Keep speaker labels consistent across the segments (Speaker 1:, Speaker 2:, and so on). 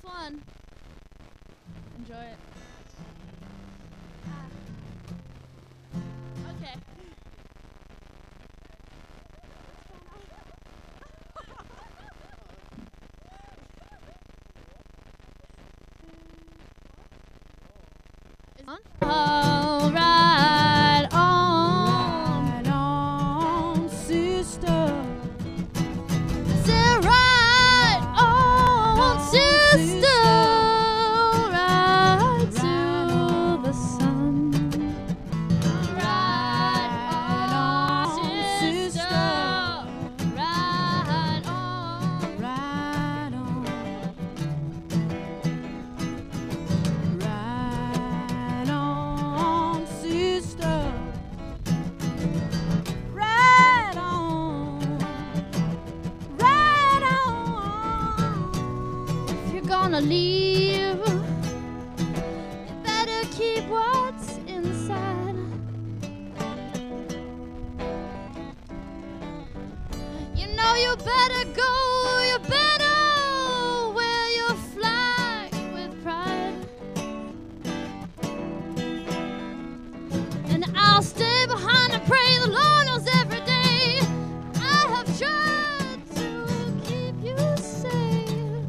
Speaker 1: fun. Enjoy it. Okay. Is on? All right on, sister. Say right on, sister. Right to the sun. Right on, sister. Right on. Right on. Right on, sister. Right on. Right on. If you're gonna leave, you better keep what's inside. You know you better go, you better wear your flag with pride. And I'll stay behind and pray the Lord knows every day I have tried to keep you safe,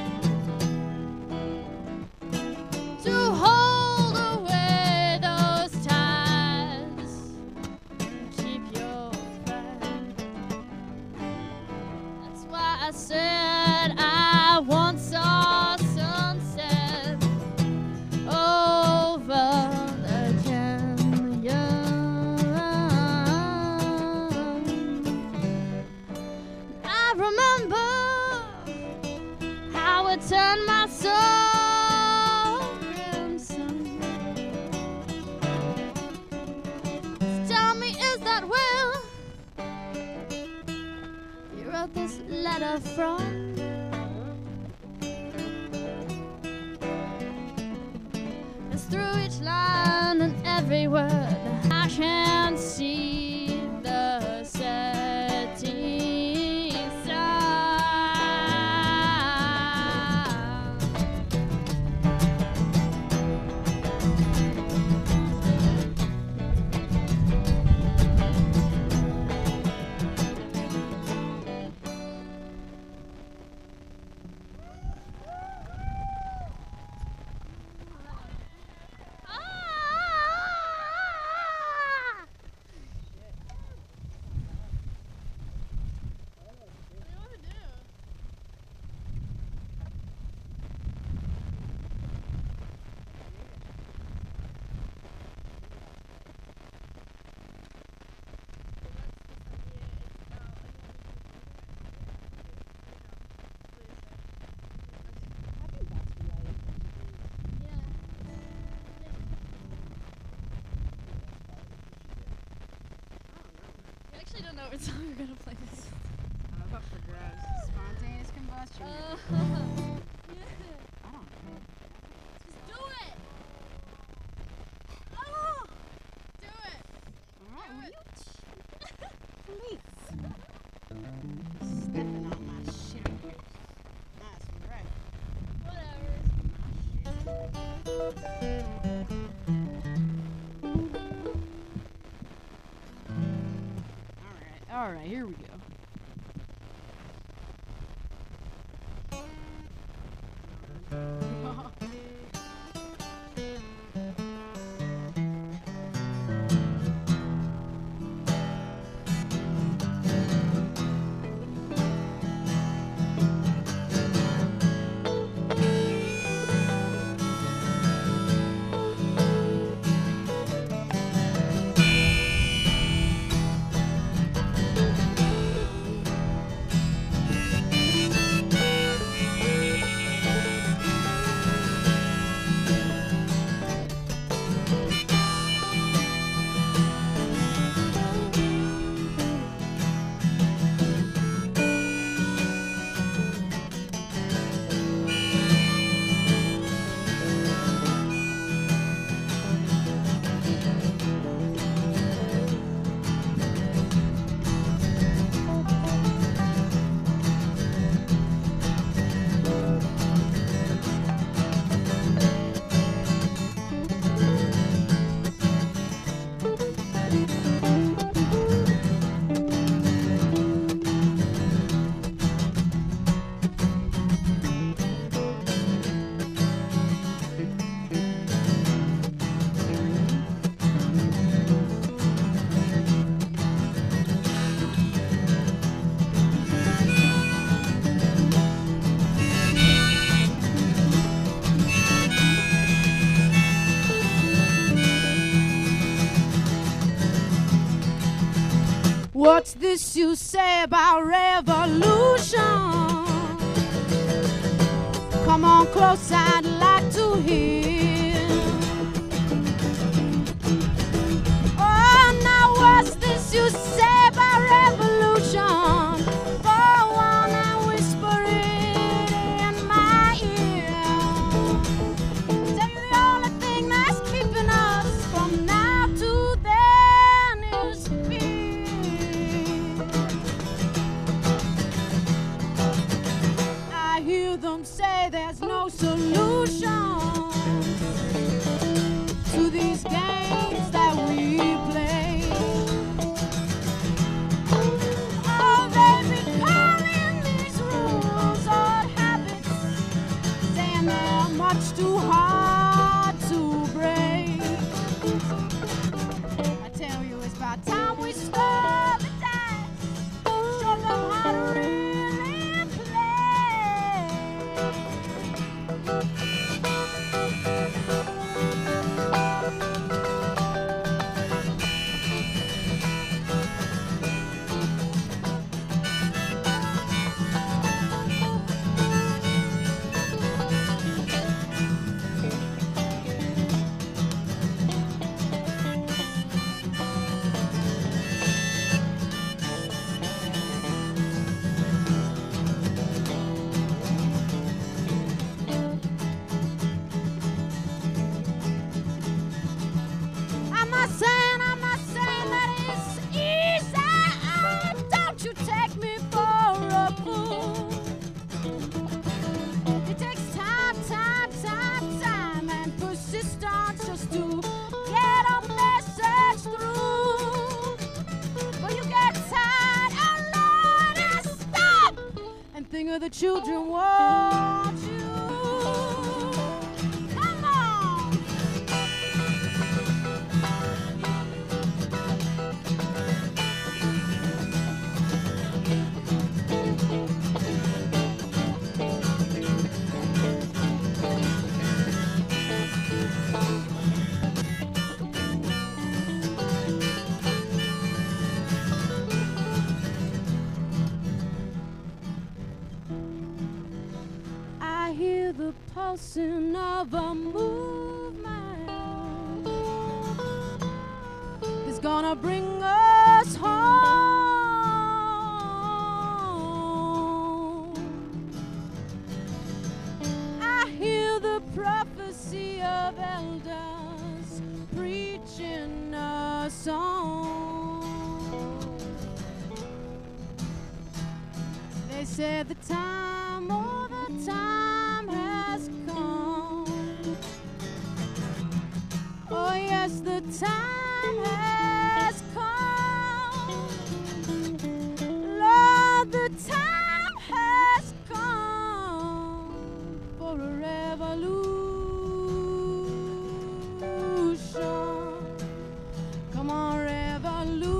Speaker 1: to hold away those ties, and keep your pride. That's why I said I once saw sunset over the canyon. I remember how it turned my soul crimson. Tell me, is that where you wrote this letter from? It's through each line and every word I can see the setting sun. I actually don't know what song we're gonna play this.
Speaker 2: I'm up for grabs. Spontaneous combustion.
Speaker 1: I don't know. Just do it! Oh! Do it!
Speaker 2: Alright, will
Speaker 1: Do
Speaker 2: you please? Stepping on my shit here. That's right.
Speaker 1: Whatever.
Speaker 2: Alright, here we go.
Speaker 1: What's this you say about revolution? Come on close, I'd like to hear. Oh, now what's this you say about revolution? Go on and whisper it in my ear. Tell you the only thing that's keeping us from now to then is fear. I hear them say there's no solution to these games that we play. Oh, they be calling these rules old habits, saying they're much too hard to break. I tell you, it's about time we stop the dance, show them how to really play. I'm not saying that it's easy. Don't you take me for a fool. It takes time and persistence just to get a message through. But you get tired, oh Lord, and stop and think of the children want you. Come on. I hear the pulsing of a movement that's gonna bring us home. I hear the prophecy of elders preaching a song. They said the time, oh, the time has come. Oh, yes, the time has come. Lord, the time has come for a revolution. Come on, revolution.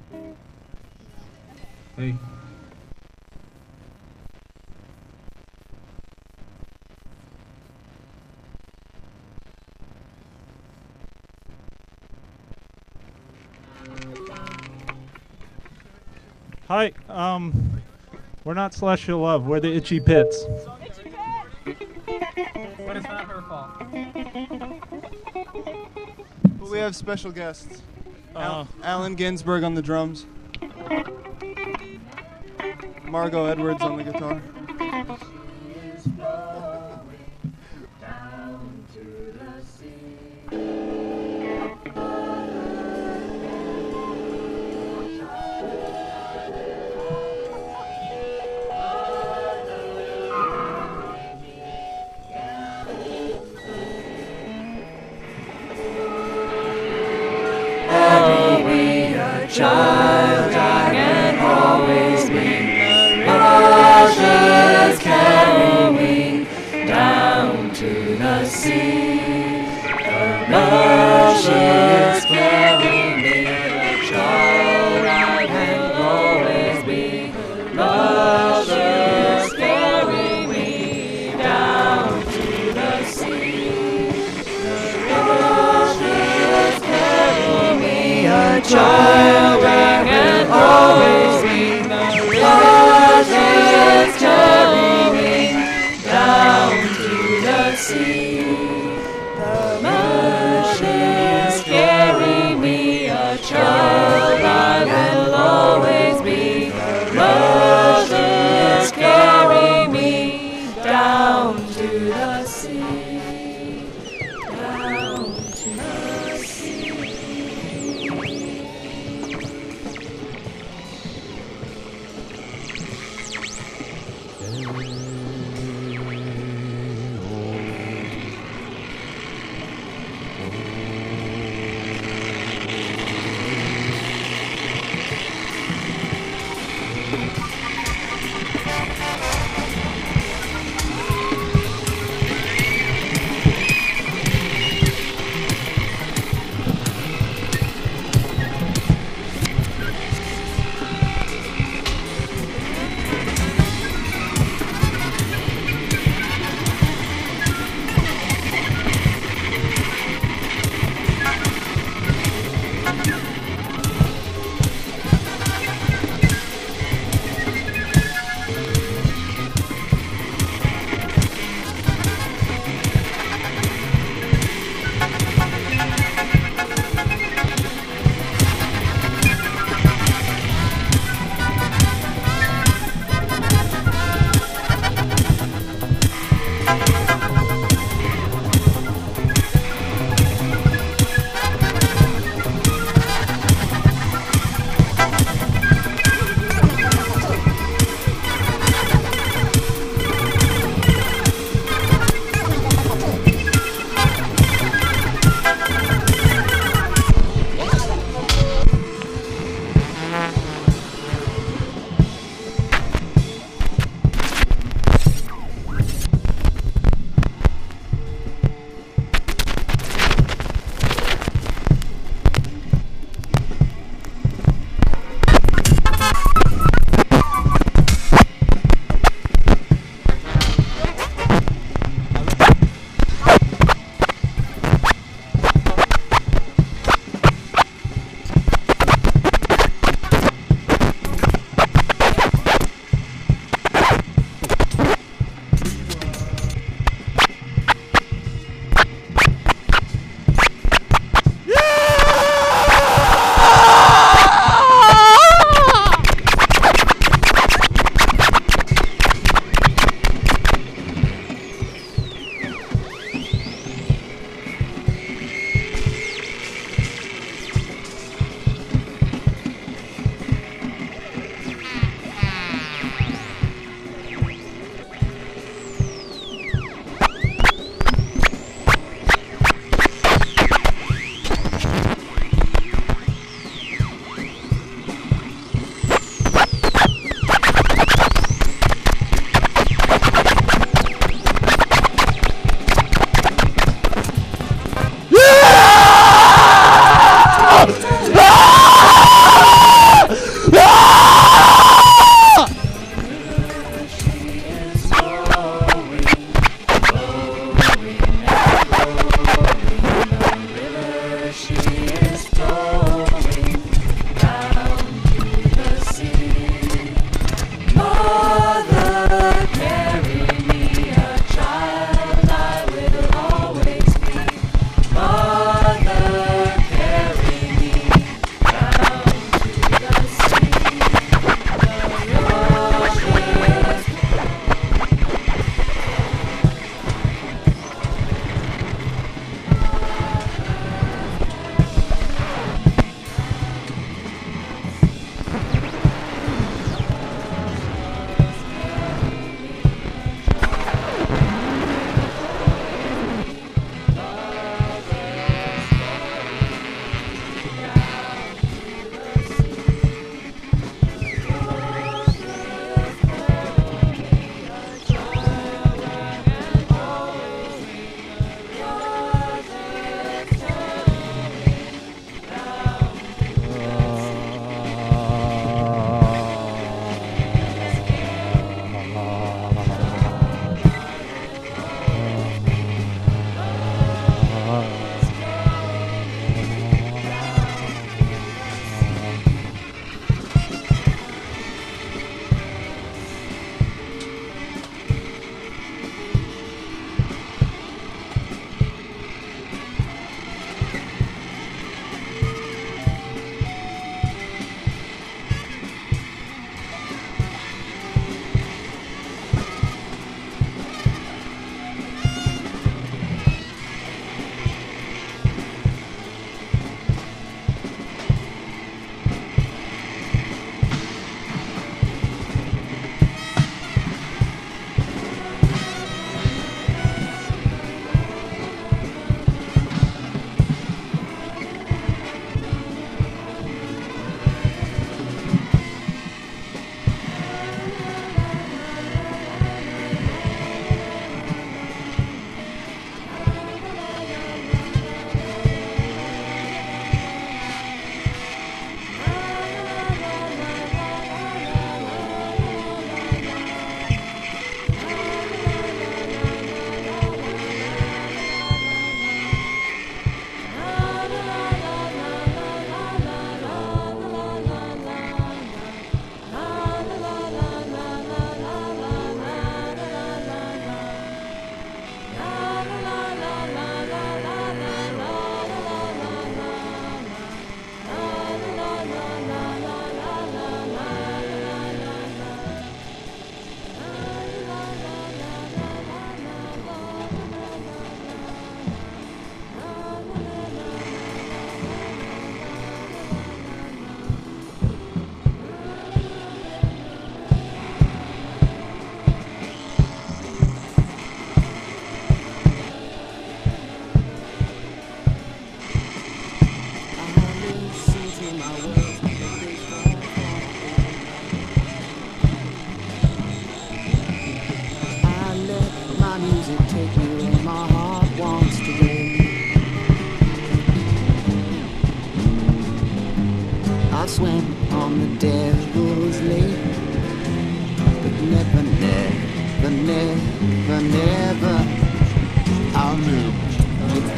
Speaker 3: Hey.
Speaker 4: Hi, we're not Celestial Love, we're the Itchy Pits.
Speaker 5: But it's not her fault.
Speaker 6: But we have special guests.
Speaker 4: Uh,
Speaker 6: Allen Ginsberg on the drums. Margot Edwards on the guitar.
Speaker 7: Child, I can always be. Rushes carry me down to the sea. The rushes carry me. A child, I can always be. Rushes carry me down to the sea. The rushes carry me. A child, I can always be. The rushes carry me down to the sea. The rushes carry me. A child, I will always be. The rushes carry me down to the sea. Down to the sea.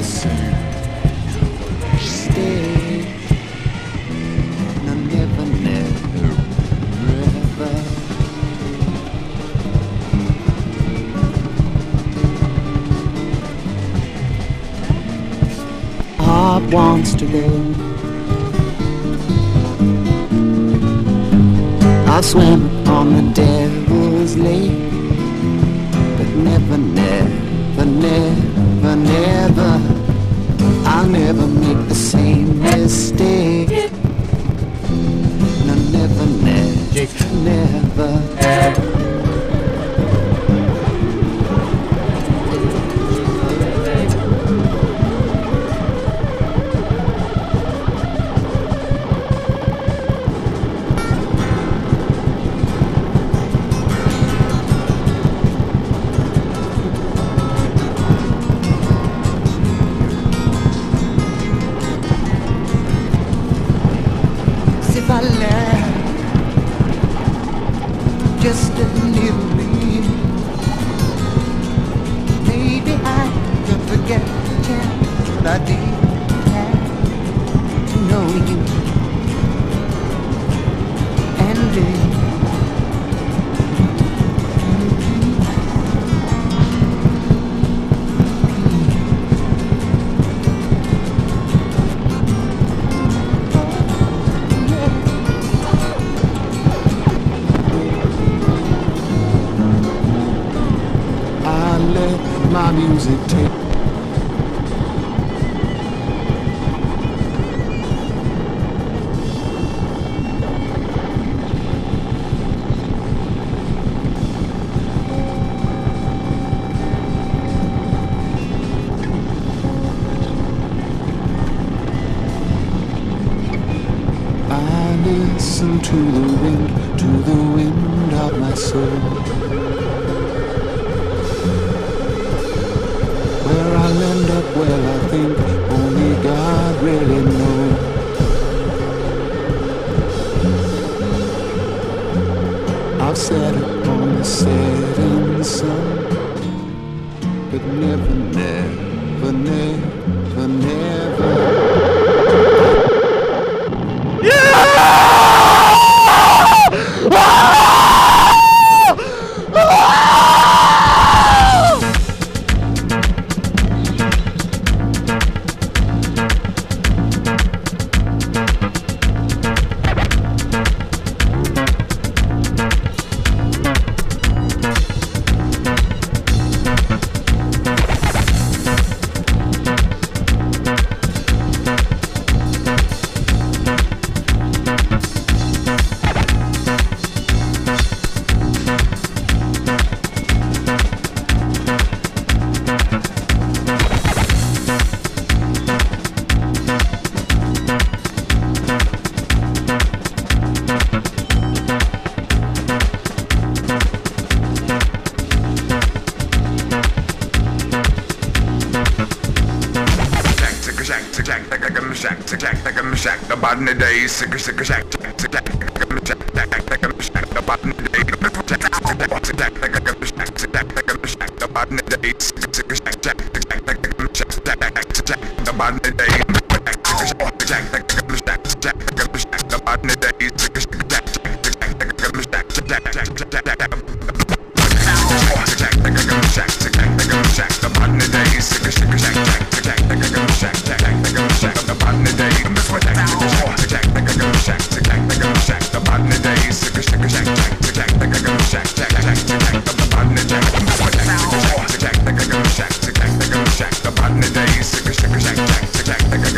Speaker 3: same. Stay. No, never, never, never. Heart wants to go. I'll swim on the devil's lake, but never, never, never, never, I'll never make the same mistake. No, never, never, never. If I laugh just a little bit, maybe I could forget the chance that I did have to know you and live. My music tape. I listen to the wind of my soul. Where I'll end up, well, I think only God really knows. I've sat upon the setting sun, but never, never, never, never.
Speaker 5: Shack, the bottom of the day, sicker, sicker, shack, the bottom of the day, the bottom of the day, sicker, shack, the bottom of the day, the bottom of the day, the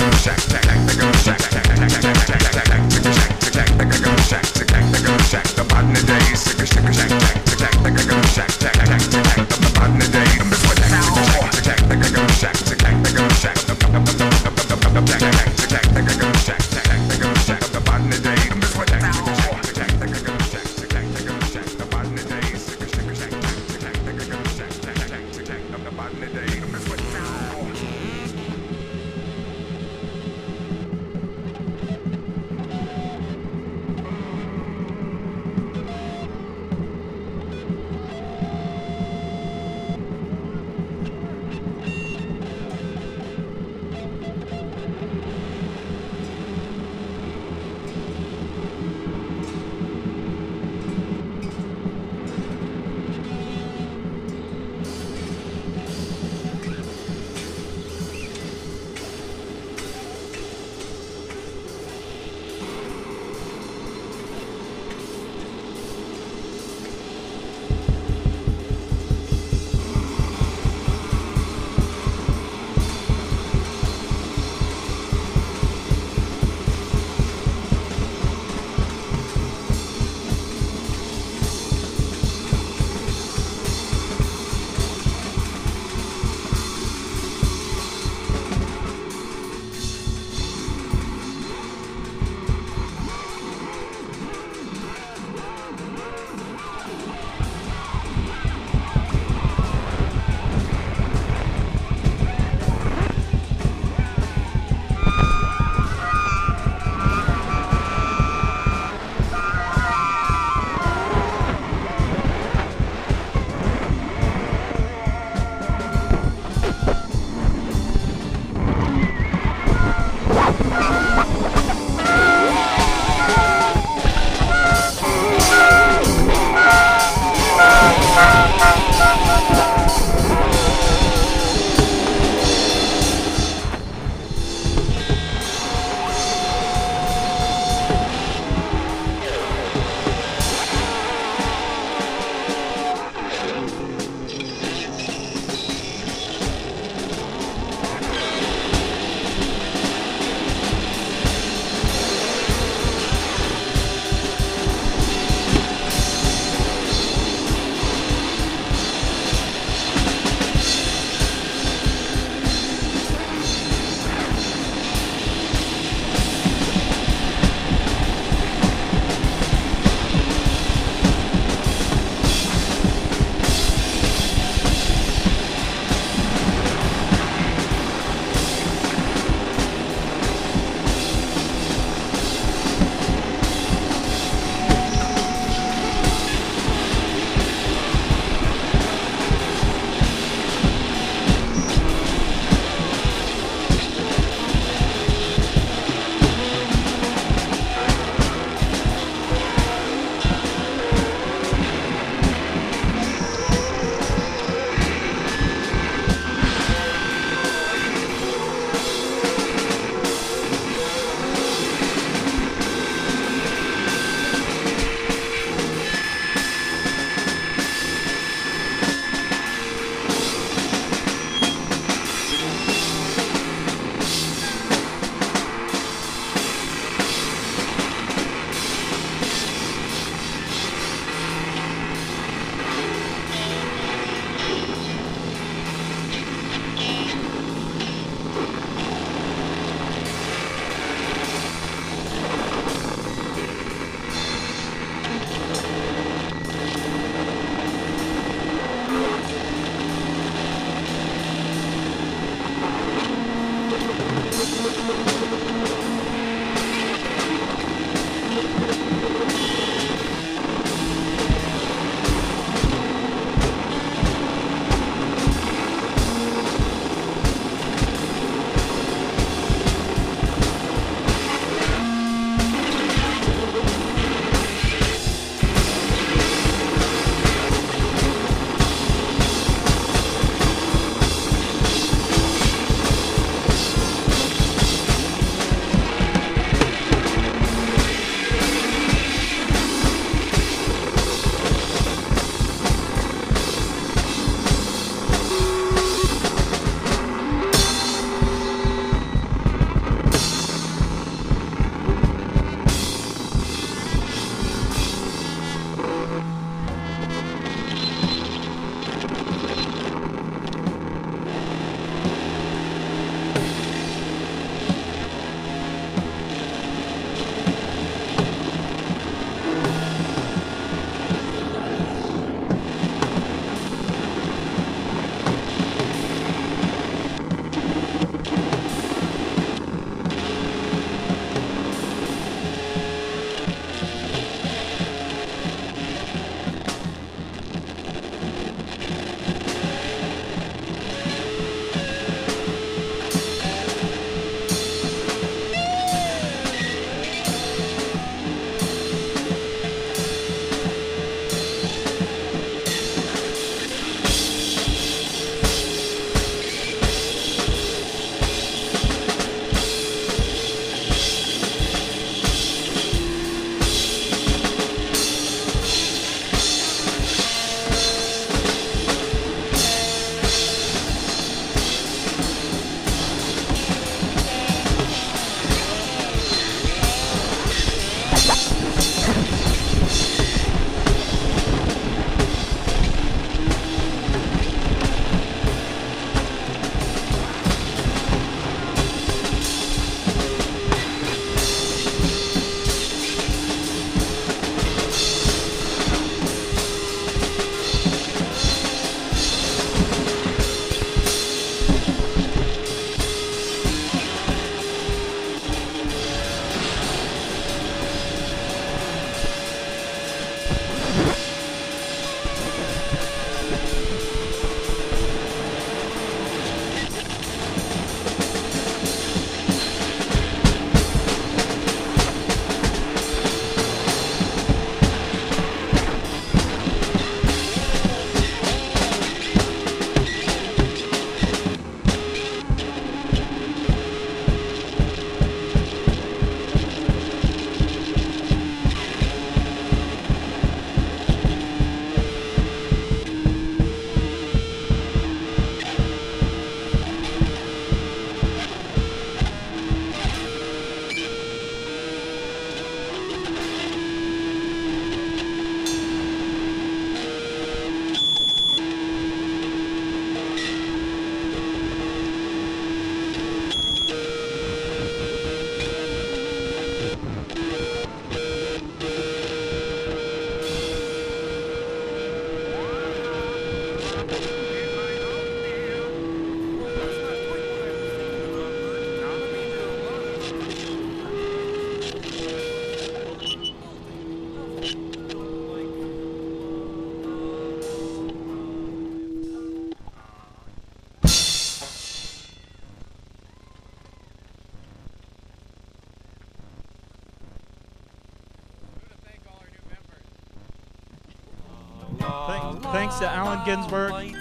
Speaker 4: Thanks to Allen Ginsberg
Speaker 8: Oh,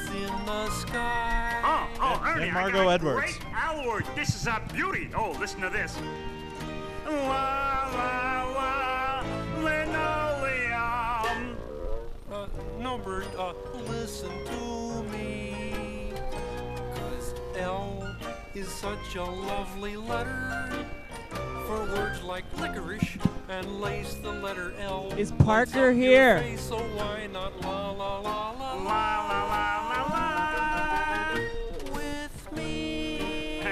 Speaker 8: Ernie,
Speaker 4: and
Speaker 8: I
Speaker 4: Margot
Speaker 8: got a
Speaker 4: Edwards.
Speaker 8: Great award. This is a beauty. Oh, listen to this. Wah, wah, wah, linoleum.
Speaker 9: No, Bert, listen to me. 'Cause L is such a lovely letter. For words like licorice and lace, the letter L.
Speaker 2: Is Parker here?
Speaker 9: Face, so why not la la la la
Speaker 8: La, la, la, la, la.
Speaker 9: with me?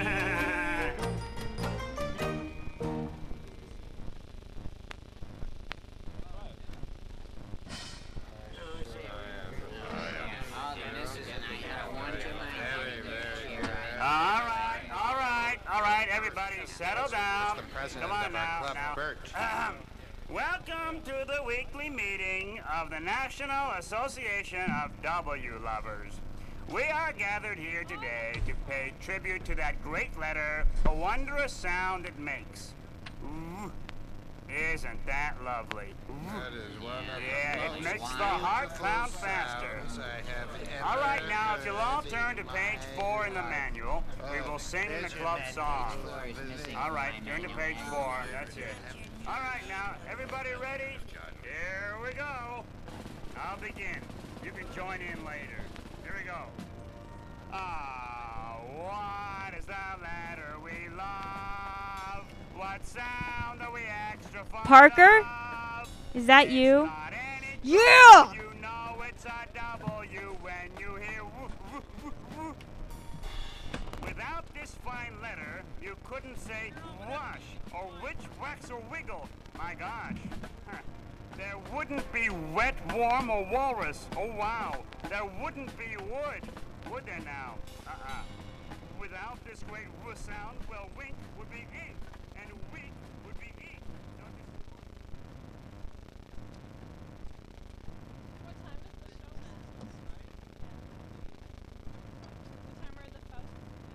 Speaker 8: All right, everybody, settle down. Come on now. Welcome to the weekly meeting of the National Association of W Lovers. We are gathered here today to pay tribute to that great letter, a wondrous sound it makes. Ooh, isn't that lovely?
Speaker 10: That is wonderful.
Speaker 8: Yeah, it makes the heart pound faster. All right, now, if you'll all turn to page 4 in the manual, we will sing the club song. All right, turn to page 4. That's it. All right, now, everybody ready? Here we go. I'll begin. You can join in later. Here we go. Ah, what is the letter we love? What sound are we extra fond
Speaker 1: Parker?
Speaker 8: of?
Speaker 1: Is that you?
Speaker 8: Not any
Speaker 2: Yeah!
Speaker 8: you know it's a W when you hear woo, woo, woo, woo. Without this this fine letter, you couldn't say wash or witch, wax, or wiggle. My gosh. Huh. There wouldn't be wet, warm, or walrus. Oh, wow. There wouldn't be wood. Would there now? Without this great R sound, well, wink would be ink, and weak would be ink. Don't you see?
Speaker 10: What time is the show now? What time are the festivals?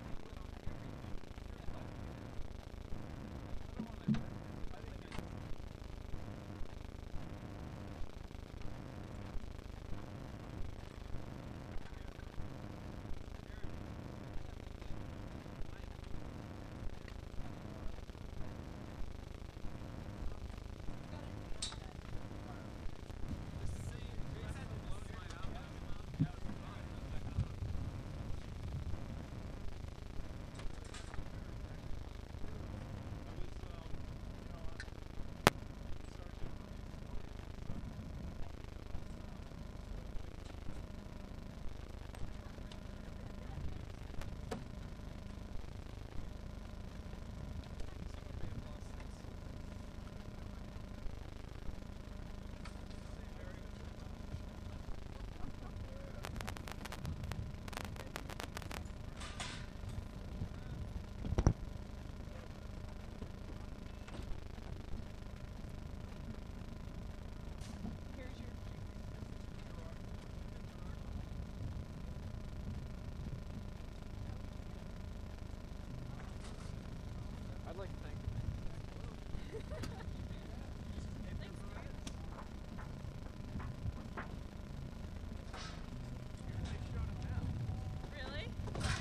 Speaker 9: I'd like to thank
Speaker 10: Really?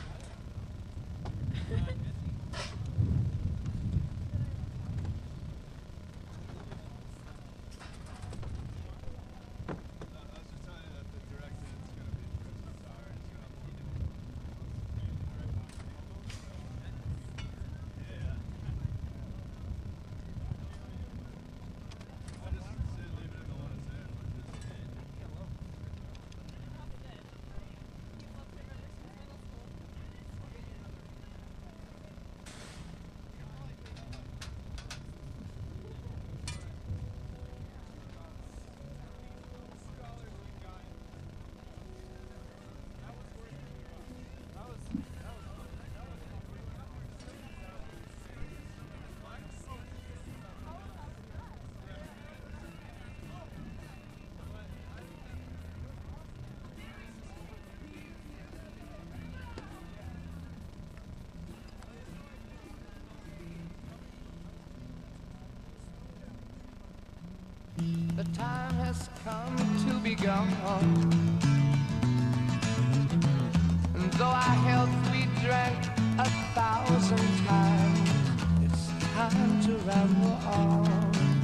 Speaker 3: The time has come to be gone. And though our health we drank 1,000 times, it's time to ramble on.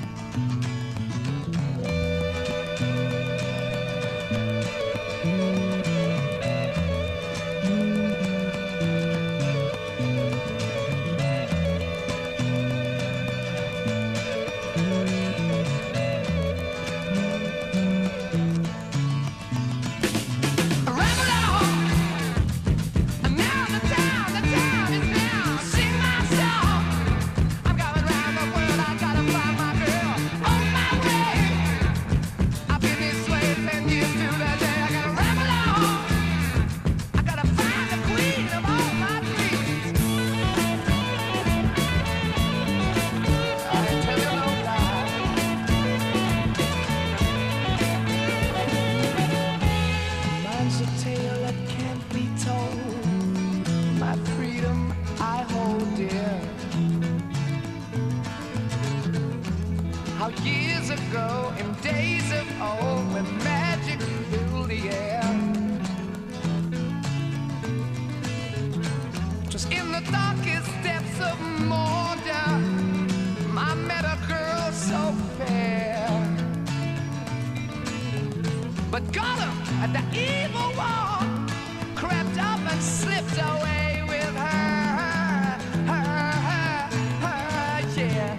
Speaker 3: How years ago, in days of old, when magic filled the air, just in the darkest depths of Mordor, I met a girl so fair. But Gollum, at the evil one, crept up and slipped away with her, yeah.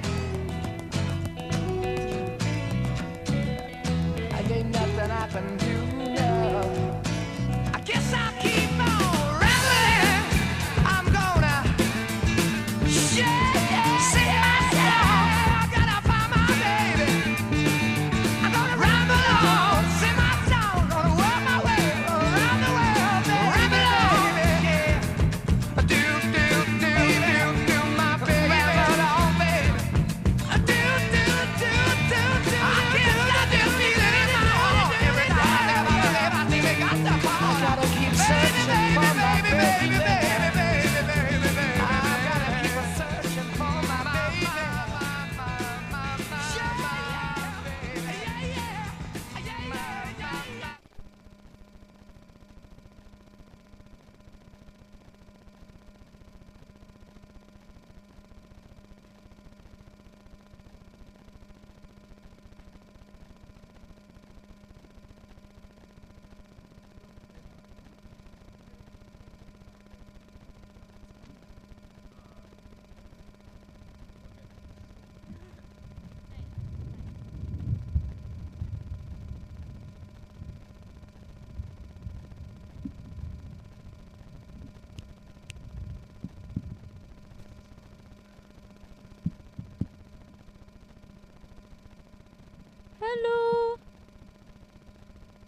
Speaker 3: And ain't nothing I can do now. I guess I'll keep on rambling. I'm gonna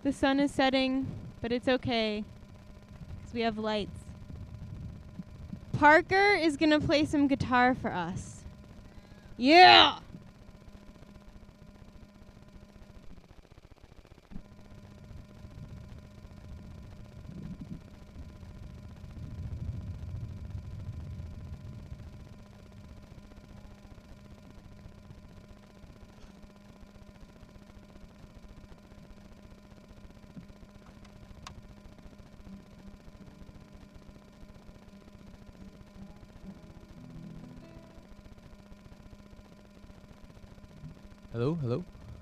Speaker 11: The sun is setting, but it's okay, 'cause we have lights. Parker is gonna play some guitar for us. Yeah!
Speaker 12: Hello, hello.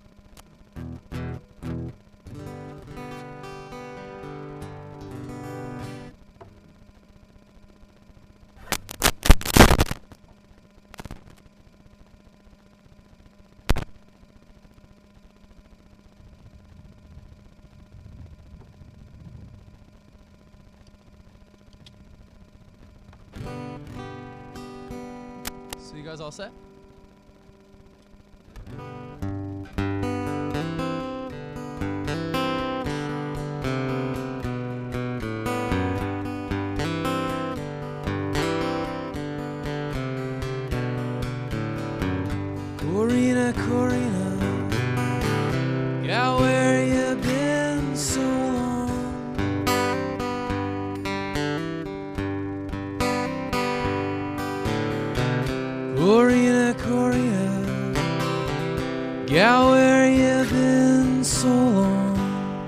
Speaker 12: So you guys all set?
Speaker 3: Corina, Corina, yeah, where you been so long? Corina, Corina, yeah, where you been so long?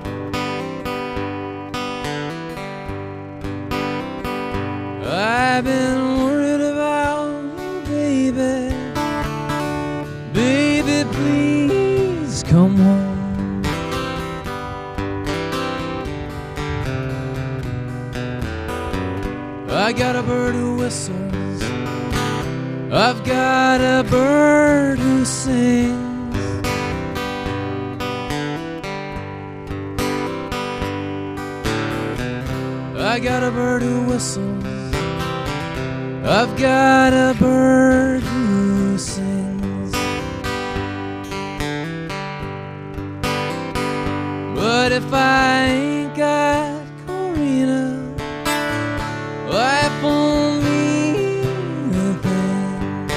Speaker 3: I've been worried about you, baby. Baby, please come home. I got a bird who whistles, I've got a bird who sings. I got a bird who whistles, I've got a bird who sings. But if I ain't got Corina, why won't mean a thing.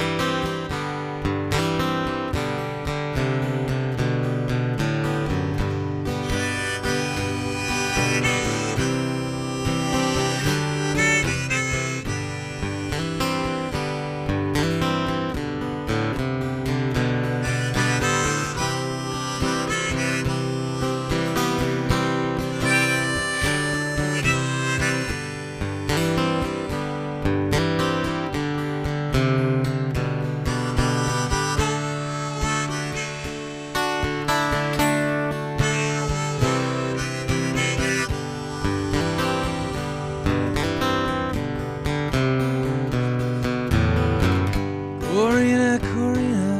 Speaker 3: Corina, Corina,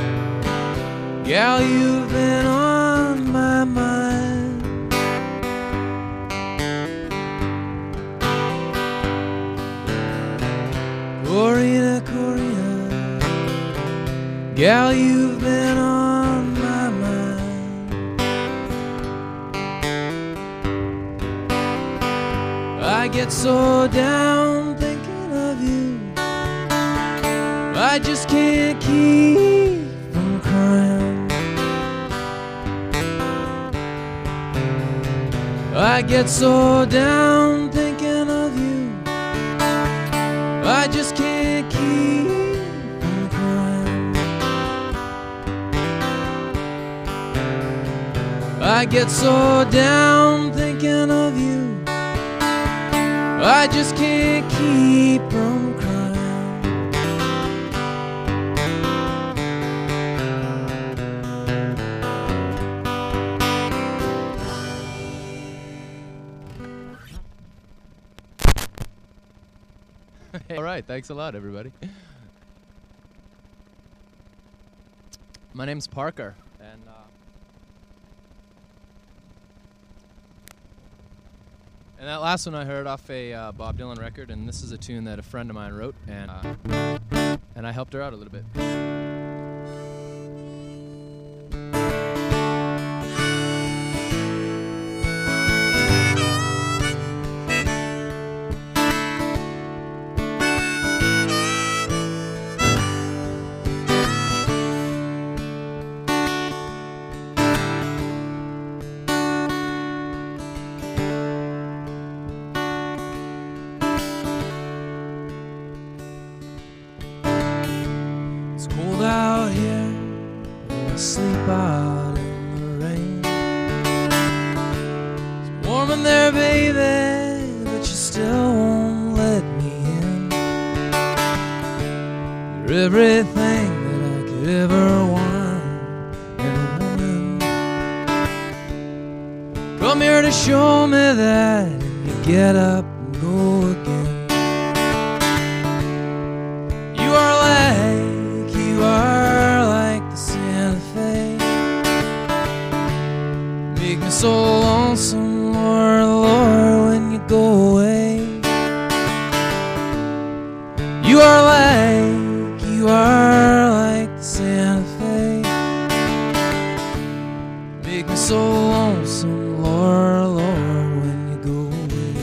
Speaker 3: gal, you've been on my mind. Corina, Corina, gal, you've been on my mind. I get so down thinking of you, I just can't keep from crying. I get so down thinking of you, I just can't keep from crying. I get so down thinking of you, I just can't keep from crying.
Speaker 12: All right, thanks a lot, everybody. My name's Parker, and that last one I heard off a Bob Dylan record, and this is a tune that a friend of mine wrote, and I helped her out a little bit. You're everything that I could ever want in a woman. Come here to show me that you get up and go again. You are like the Santa Fe. Make me so lonesome, Lord, Lord, when you go away. You are like the Santa Fe. Make me so lonesome, Lord, Lord, when you go away.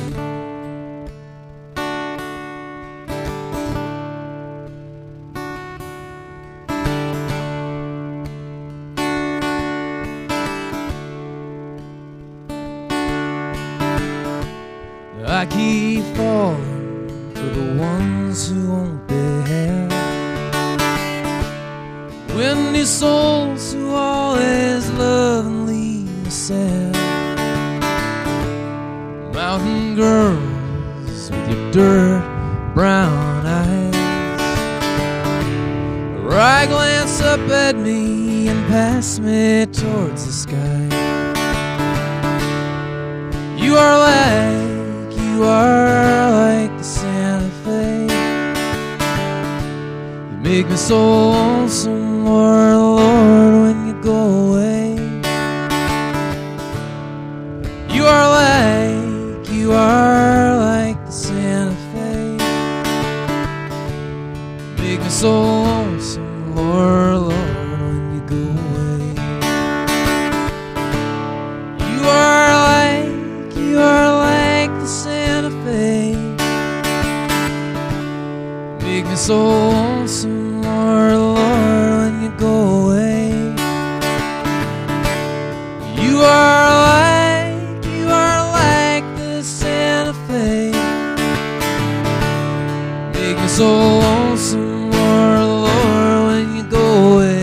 Speaker 12: I keep falling for the ones who won't behave. Windy souls who always love and leave me sad. Mountain girls with your dirt brown eyes. Right glance up at me and pass me towards the sky. You are like the Santa Fe. You make me so lonesome, Lord, Lord, when you go away. You are like the Santa Fe. You make me so lonesome, Lord, Lord, when you go away. You are like the Santa Fe. Make me so lonesome, Lord, Lord, when you go away. You are like the Santa Fe. Make me so lonesome, Lord, Lord, when you go away.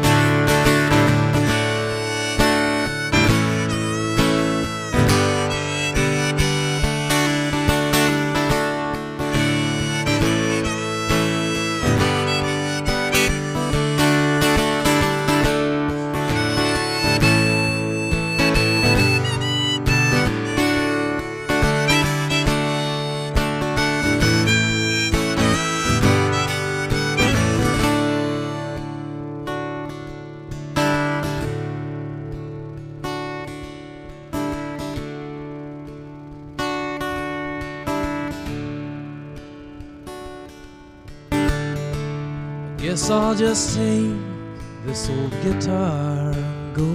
Speaker 12: Guess I'll just take this old guitar and go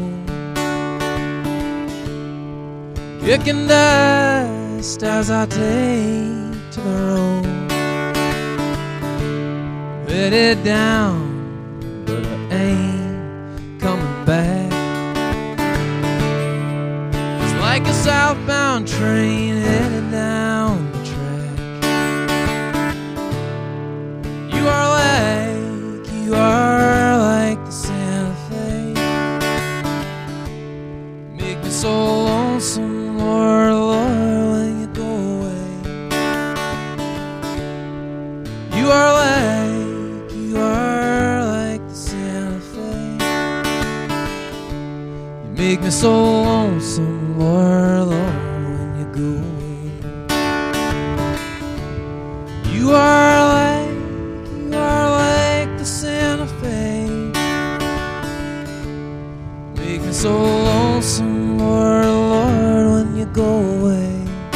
Speaker 12: kicking dust as I take to the road. Headed down, but I ain't coming back. It's like a southbound train headed down the track. You are like the Santa Fe. Make me so lonesome, Lord, Lord, when you go away. You are like the Santa Fe. You make me so lonesome, Lord, Lord, when you go away. You are like the Santa Fe. Make me so lonesome, Lord, Lord, when you go away.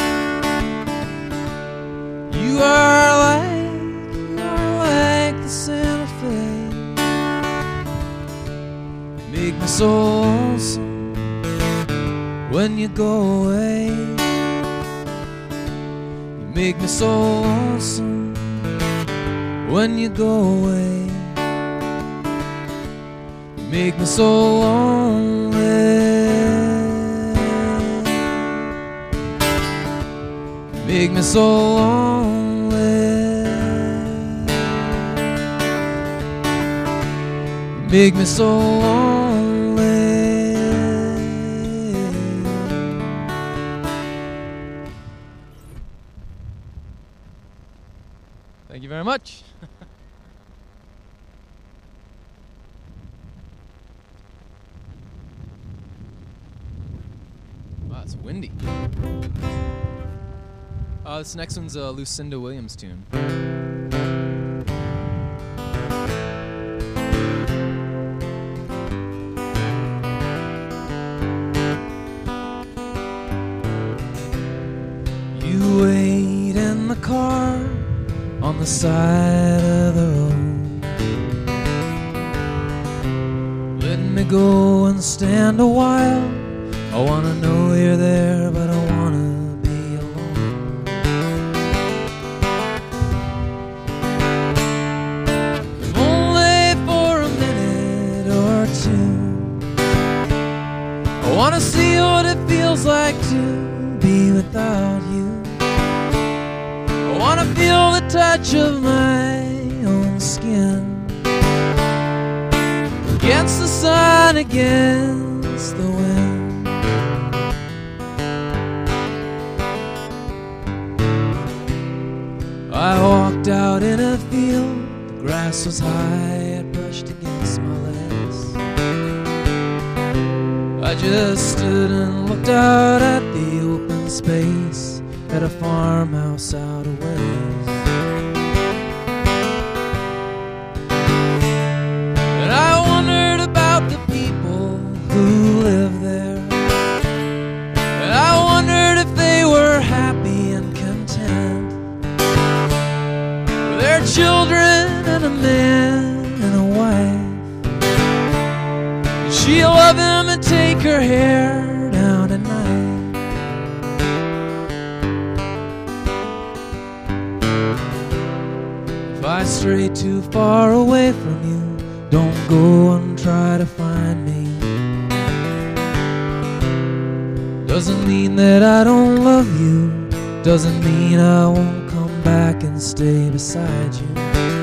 Speaker 12: You are like the Santa Fe. Make me so lonesome when you go away. You make me so lonesome when you go away. You make me so lonely. You make me so lonely. You make me so lonely. Thank you very much. windy. This next one's a Lucinda Williams tune.
Speaker 13: You wait in the car on the side of the road. Let me go and stand a while. I wanna know you're there, but I wanna be alone. If only for a minute or two. I wanna see what it feels like to be without you. I wanna feel the touch of my own skin against the sun, against the wind. I walked out in a field, the grass was high, it brushed against my legs. I just stood and looked out at the open space at a farmhouse out of ways. And I wondered about the people who live there. And I wondered if they were happy and content with their children and a man and a wife. And she'll love him and take her hair down at night. If I stray too far away from you, don't go and try to find me. Doesn't mean that I don't love you. Doesn't mean I won't come back and stay beside you.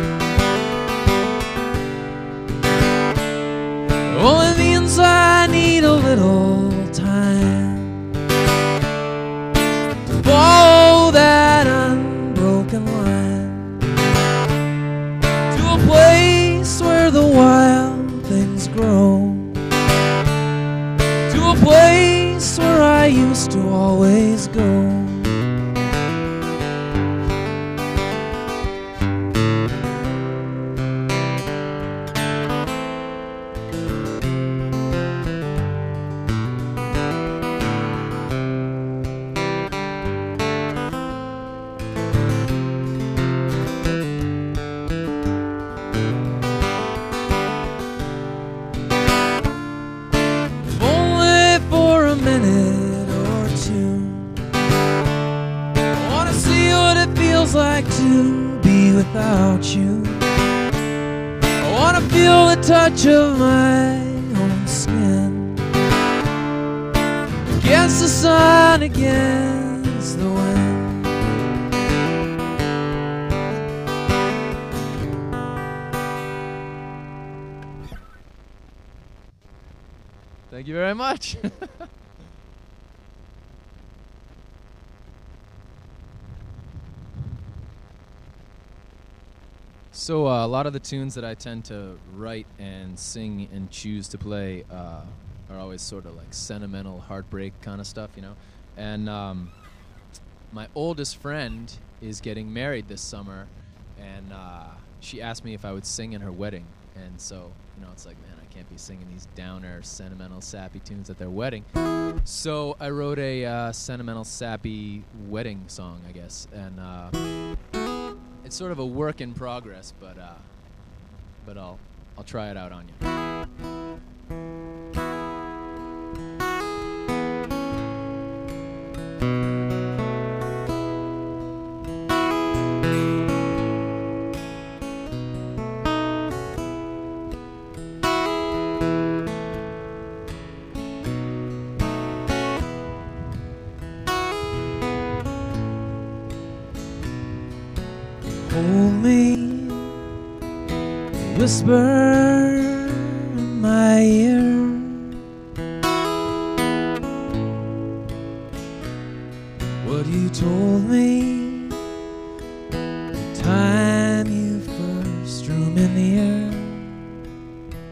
Speaker 13: It only means I need a little time to follow that unbroken line to a place where the wild things grow, to a place where I used to always go. Like to be without you. I wanna feel the touch of my own skin against the sun, against the wind.
Speaker 12: Thank you very much. So a lot of the tunes that I tend to write and sing and choose to play are always sort of like sentimental heartbreak kind of stuff, you know. And my oldest friend is getting married this summer, and she asked me if I would sing in her wedding. And so, you know, it's like, man, I can't be singing these downer, sentimental, sappy tunes at their wedding. So I wrote a sentimental, sappy wedding song, I guess. And it's sort of a work in progress, but I'll try it out on you.
Speaker 13: Hold me, whisper in my ear. What you told me the time you first drew me near.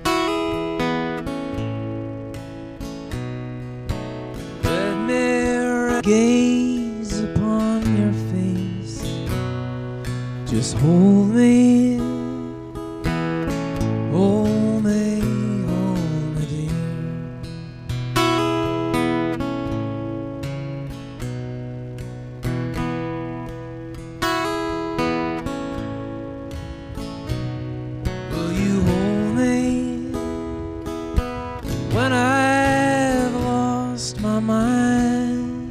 Speaker 13: Let me Just hold me, hold me, hold me, dear. Will you hold me when I've lost my mind?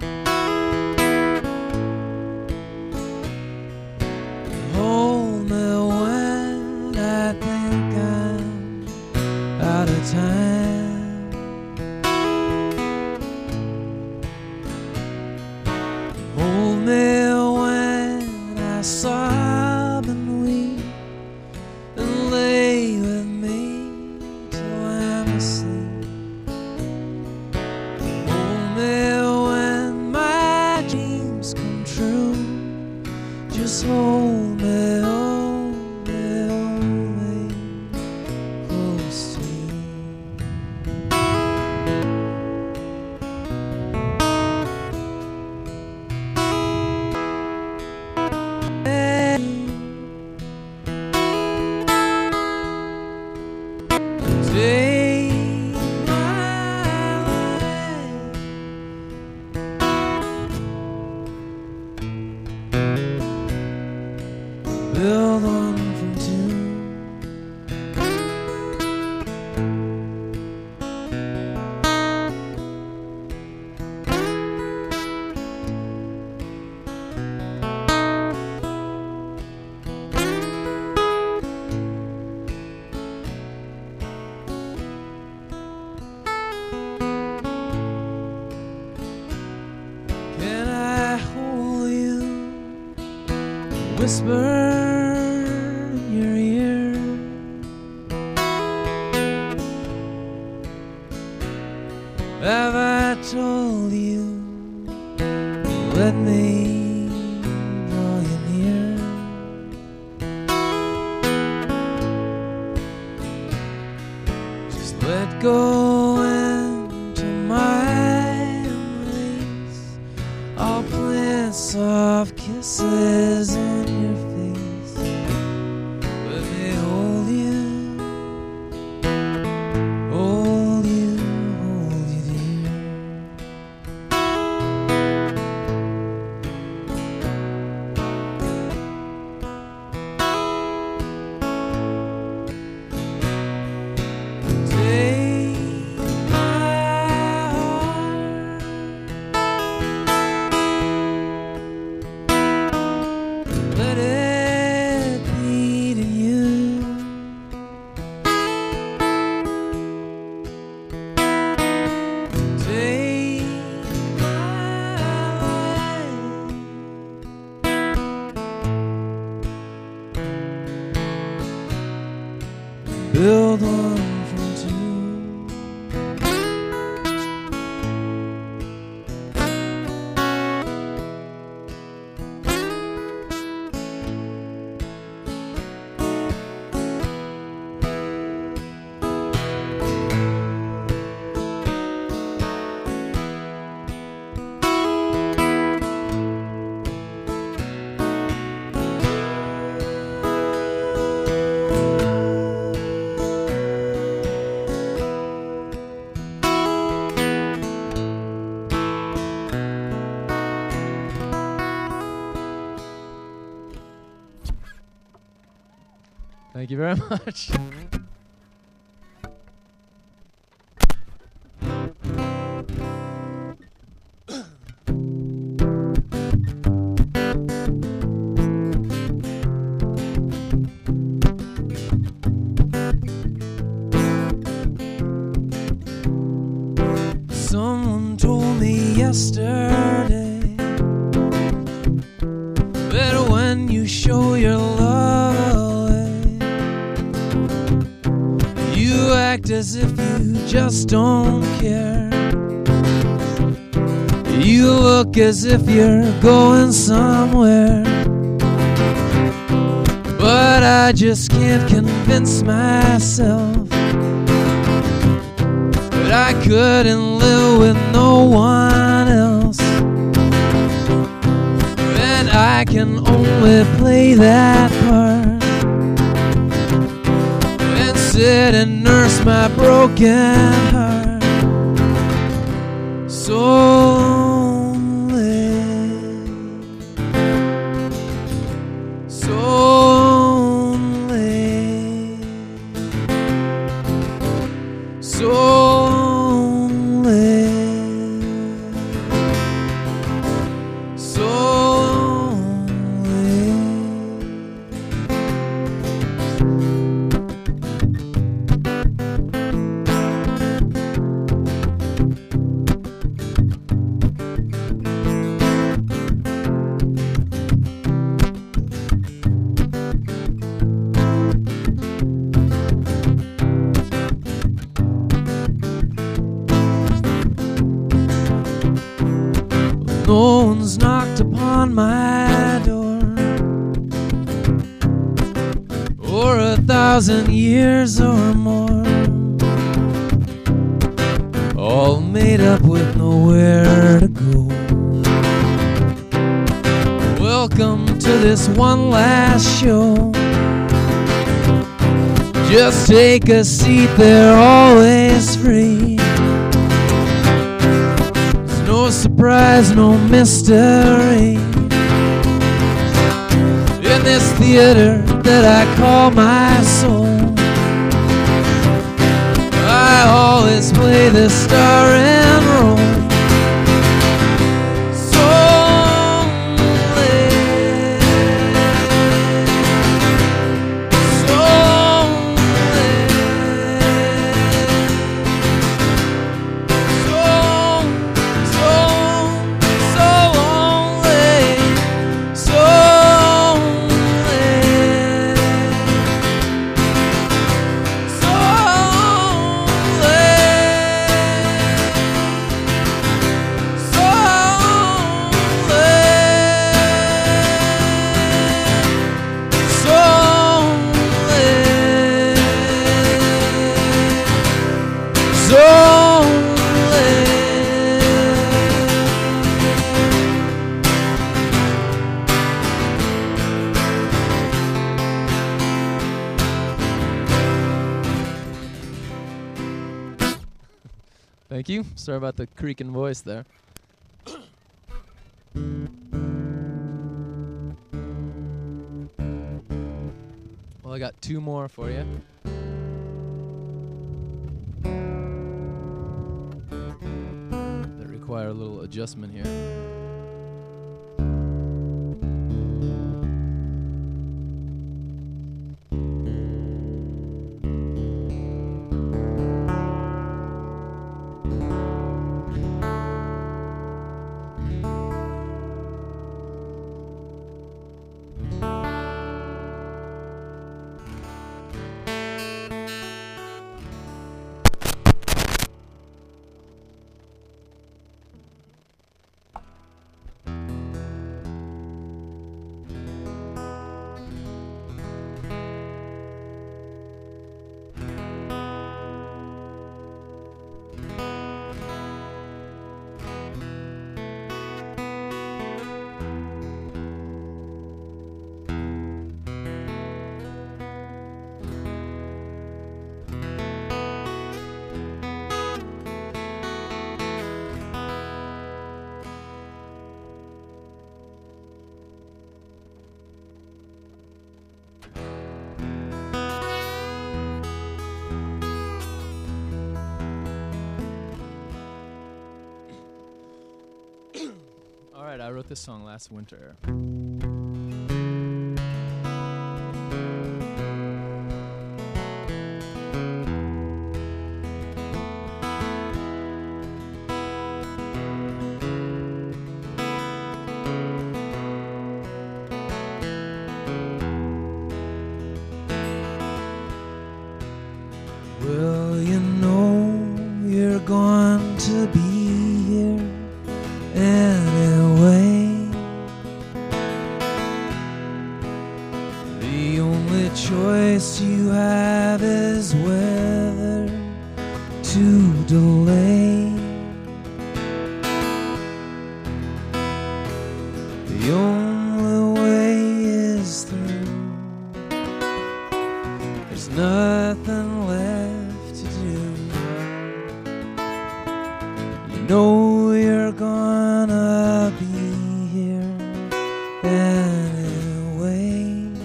Speaker 13: Hold me when I think I'm out of time. Hold me when I sob and weep, and lay with me till I'm asleep. Hold me when my dreams come true. Just hold me, hold me, hold me close to you. Take my life, build one from two. Can I hold you? Whisper in your ear. Have I told you? Let me draw you near. Just let go into my embrace. I'll plant soft kisses on your face. Let me hold you, hold you, hold you, dear. Take my heart, let it beat in you. Take my life, build one from two.
Speaker 12: Thank you very much.
Speaker 13: Someone told me yesterday that when you show your love away, you act as if you just don't care. You look as if you're going somewhere, but I just can't convince myself that I couldn't live with no one else. And I I can only play that part and sit and nurse my broken heart. So lonely, so lonely, so lonely, so lonely. No one's knocked upon my door for 1,000 years or more, all made up with nowhere to go. Welcome to this one last show. Just take a seat, they're always free. No surprise, no mystery in this theater that I call my soul. I always play the starring role. So lonely, so Thank you. Sorry about the creaking voice there. Well, I got two more for you. That require a little adjustment here. Alright, I wrote this song last winter. Well, you know you're going to be here anyway. The only choice you have is whether to delay. The only nothing left to do. You know you're gonna be here anyway.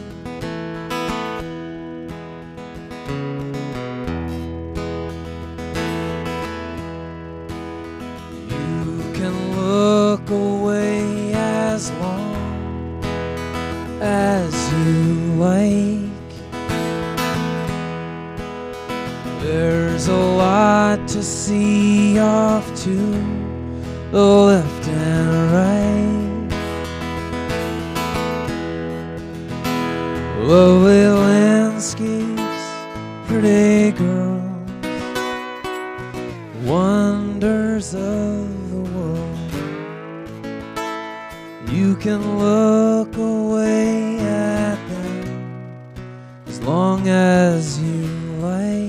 Speaker 13: You can look away as long as you like. There's a lot to see off to the left and right. Lovely landscapes, pretty girls, wonders of the world. You can look away at them as long as you like.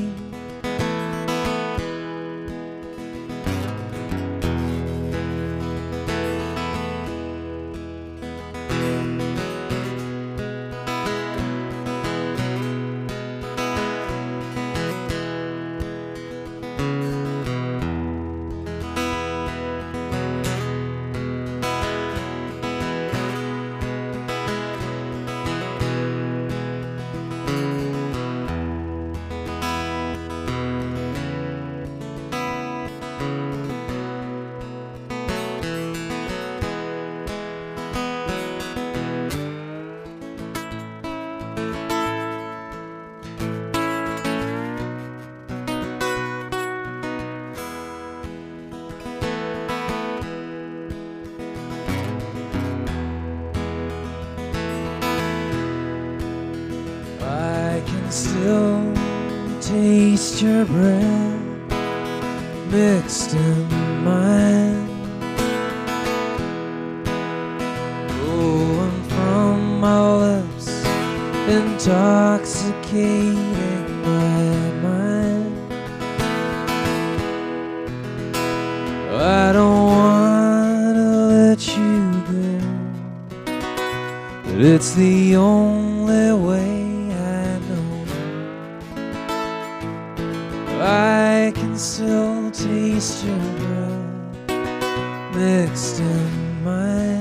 Speaker 13: I can still taste your breath mixed in mine, flowing from my lips, intoxicating my mind. I don't want to let you go, but it's the only way. I can still taste your breath mixed in mine.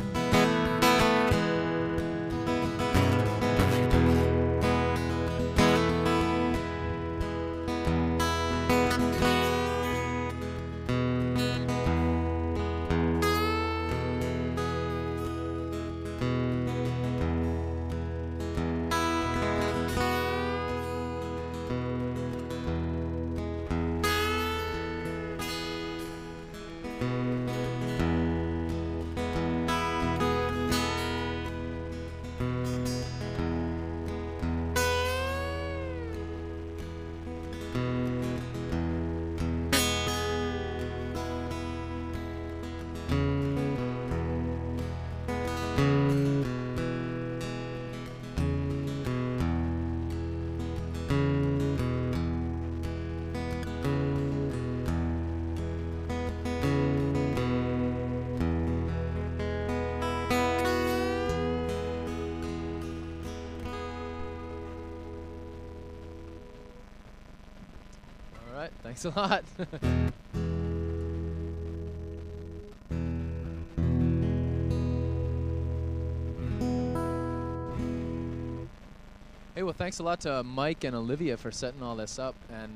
Speaker 12: All right, thanks a lot. Hey, well, thanks a lot to Mike and Olivia for setting all this up, and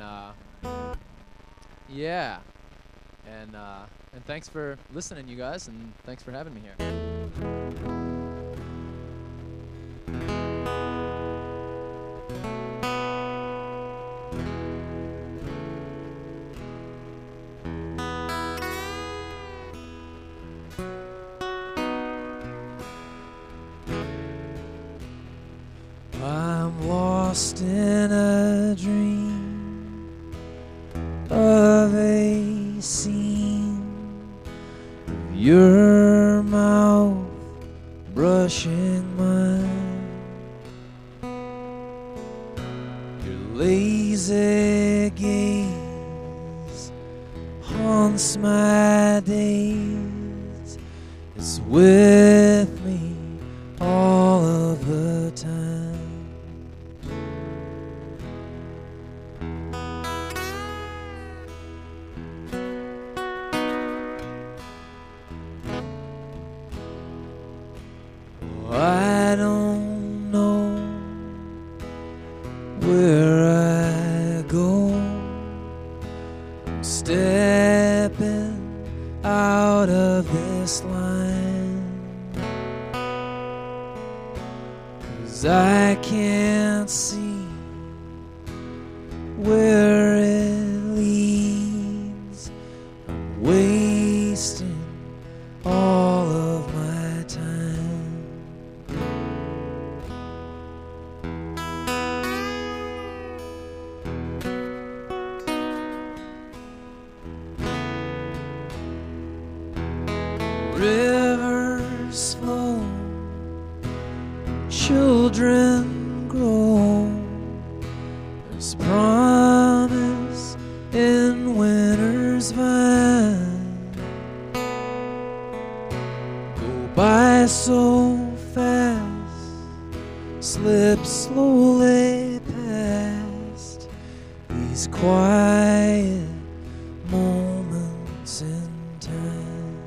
Speaker 12: yeah, and thanks for listening, you guys, and thanks for having me here.
Speaker 13: I'm lost in a dream of a scene of your mouth brushing mine. Your lazy gaze haunts my days. It's with me all of the time. where I go. I'm stepping out of this line, 'cause I can't see where it leads. I'm wasting all of my time. Rivers flow, children grow. There's promise in winter's vine. Go by so fast, slip slowly past these quiet moments in time.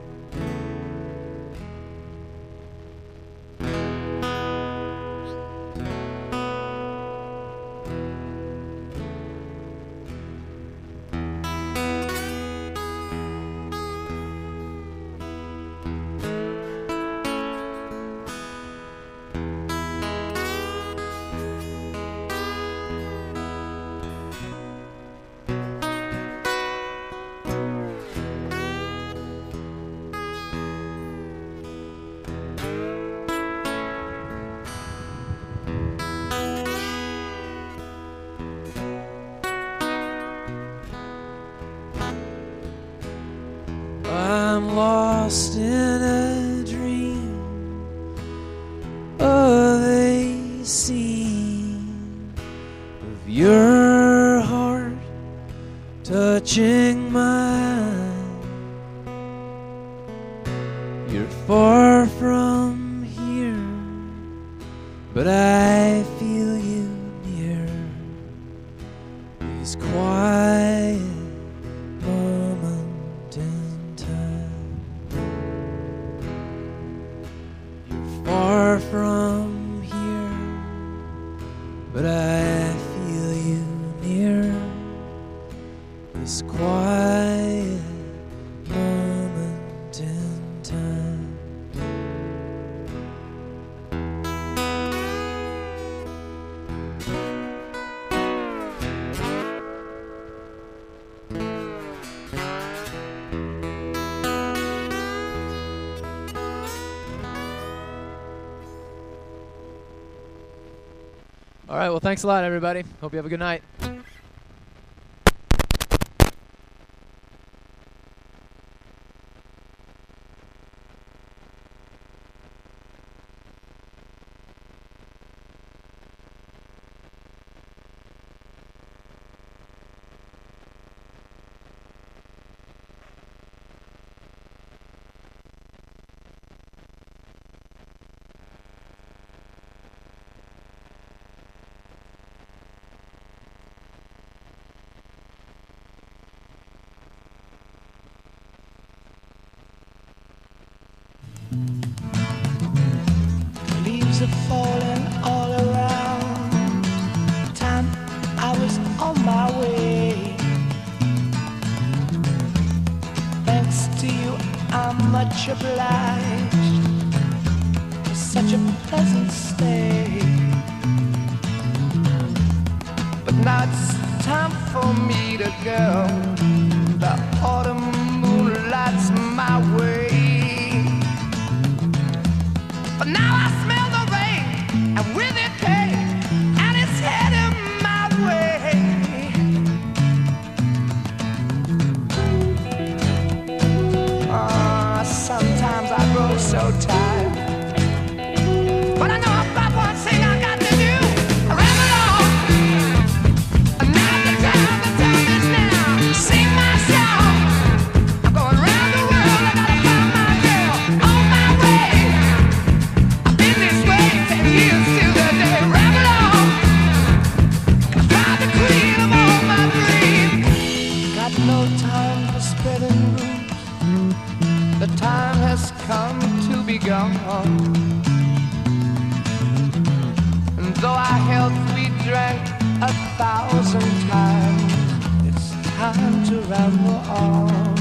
Speaker 13: I'm lost in a dream of a scene of your heart touching mine. You're far from here, but I feel you near. These quiet moments in time. You're far from here, but I feel you near. This quiet moment in time.
Speaker 12: All right, well, thanks a lot, everybody. Hope you have a good night.
Speaker 3: Leaves are falling all around. Time I was on my way. Thanks to you, I'm much obliged for such a pleasant stay. But now it's time for me to go. The autumn moonlight's my way. But now I smell the rain, and with it pain, and it's heading my way. Sometimes I grow so tired, but I know about one thing I got to do. I ramble on, and now the time is now. Sing my song. I'm going round the world, I gotta find my girl on my way. travel on.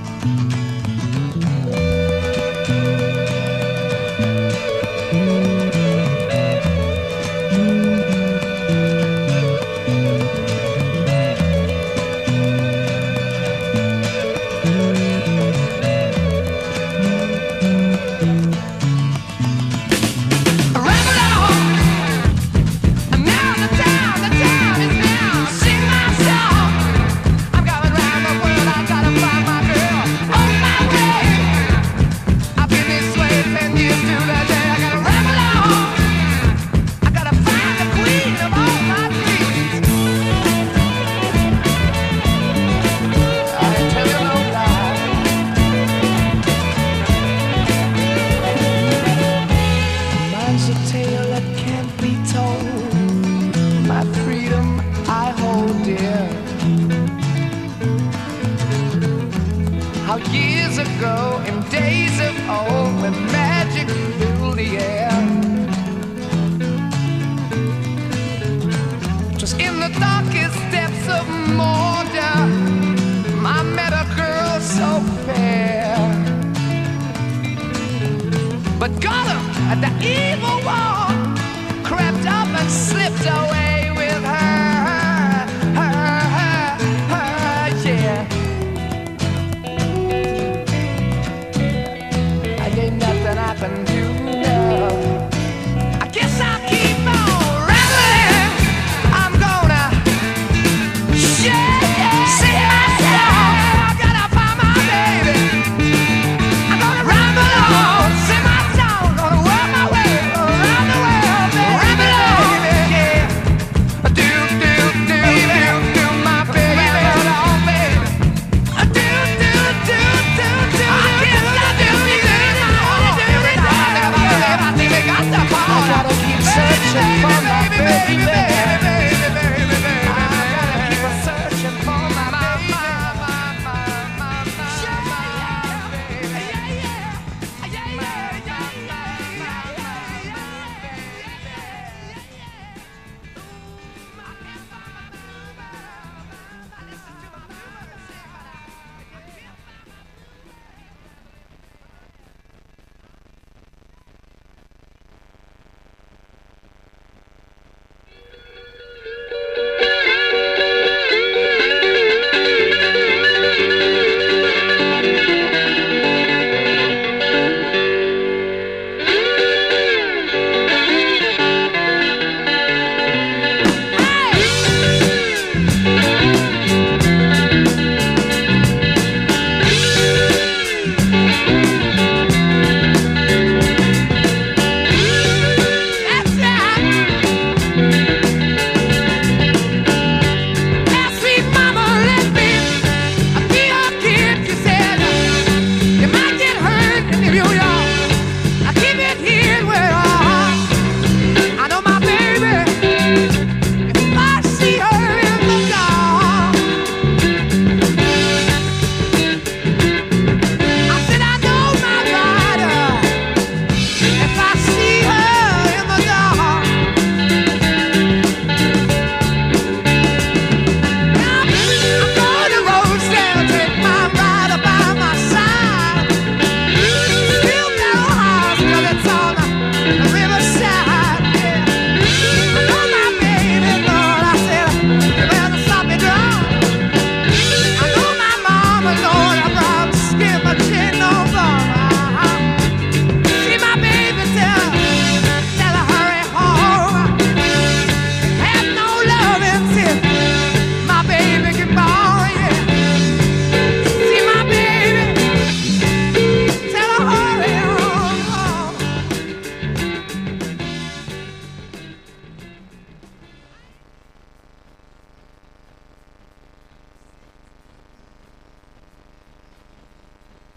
Speaker 3: Years ago, in days of old, when magic filled the air, just in the darkest depths of Mordor, I met a girl so fair. But Gollum, the evil one, crept up and slipped away.